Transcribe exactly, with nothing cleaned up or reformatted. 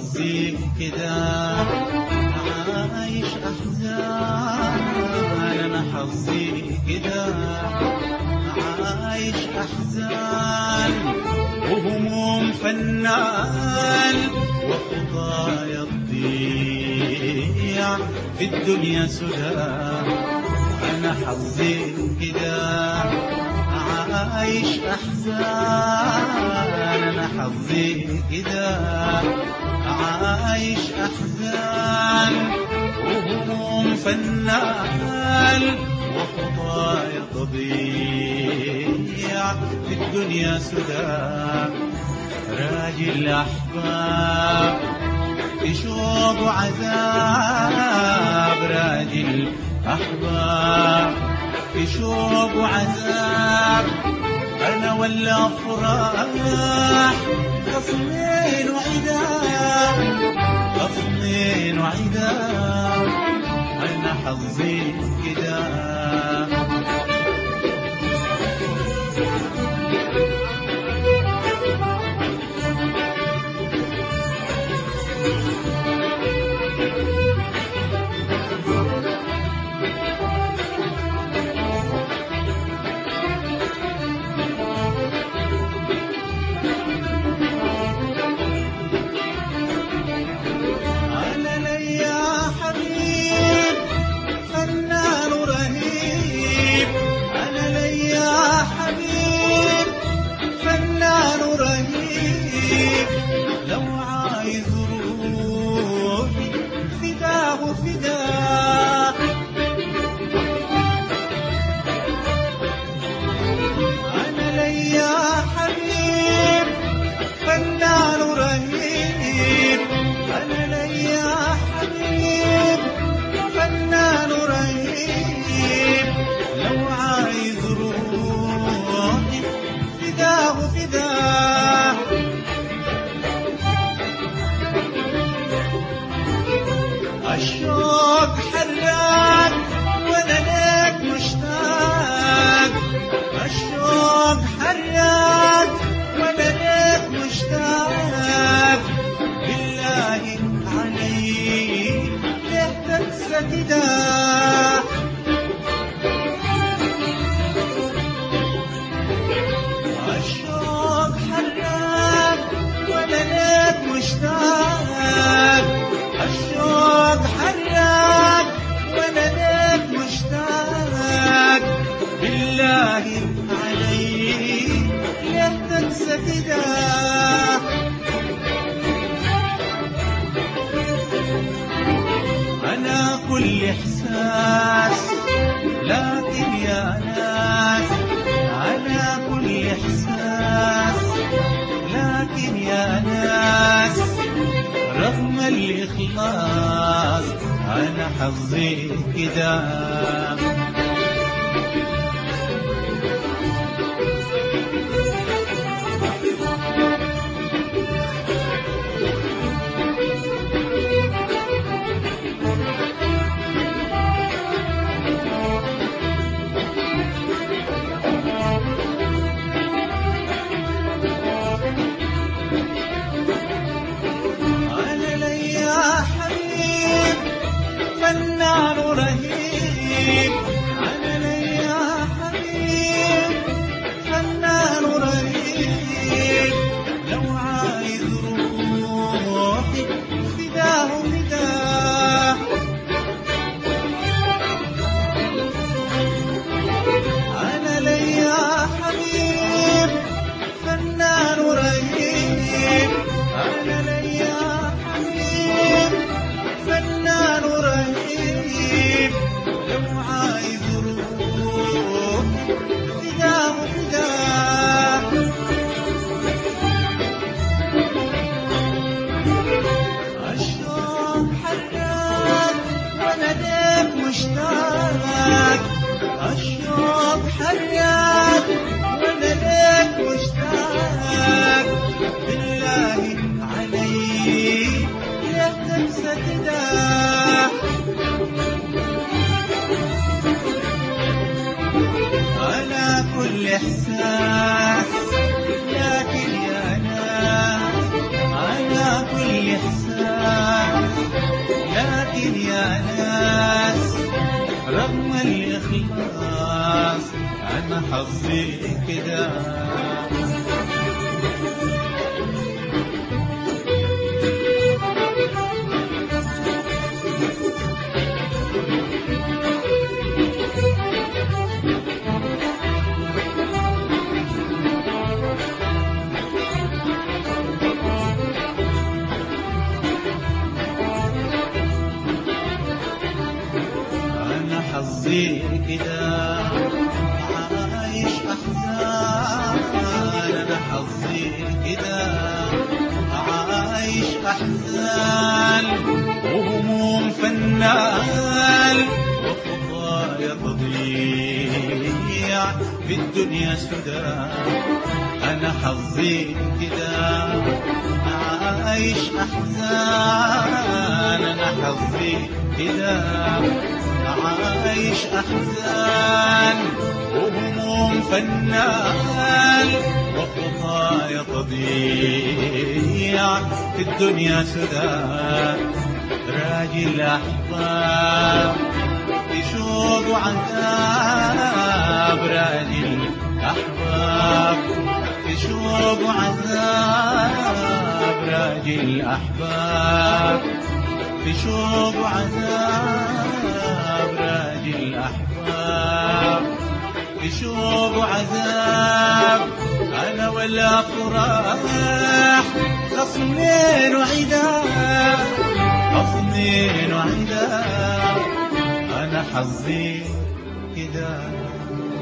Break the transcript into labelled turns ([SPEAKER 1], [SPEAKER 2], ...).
[SPEAKER 1] حظي كده عايش أحزان، أنا حظي كده عايش أحزان، وهموم فنان وخطايا تضيع في الدنيا سدى. أنا حظي كده عايش أحزان، أنا حظي كده عايش أحزان، وهموم فنان وخطايا تضيع في الدنيا سدى. راجي الأحباب في شوق وعذاب، راجي الأحباب في شوق وعذاب، أنا ولا أفراح خصمين وعذاب، خصمين وعذاب، أنا حظي كده. الشوق حراك وانا لك مشتاق، الشوق حراك وانا لك مشتاق، بالله عليك ليه تنسى كده. الشوق حراك وانا لك مشتاق، الشوق حراك وانا لك مشتاق، بالله عليك ليه تنسى كده. انا كل احساس لكن يا ناس، انا كل احساس لكن يا ناس، رغم الإخلاص أنا حظي كده. فنان رهيب حظي كده. أنا حظي كده عايش أحزان، أنا حظي كده عايش أحزان وهموم فنان وخطايا تضيع في الدنيا سدى. أنا حظي كده عايش أحزان، أنا حظي كده عايش أحزان وهموم فنان وخطايا تضيع في الدنيا سدى. راجي الأحباب بشوق وعذاب، راجي الأحباب بشوق وعذاب، راجي الأحباب بشوق وعذاب، راجي الأحباب بشوق وعذاب. أنا ولا فرح خصمين وعداء، خصمين وعداء. أنا حظي كده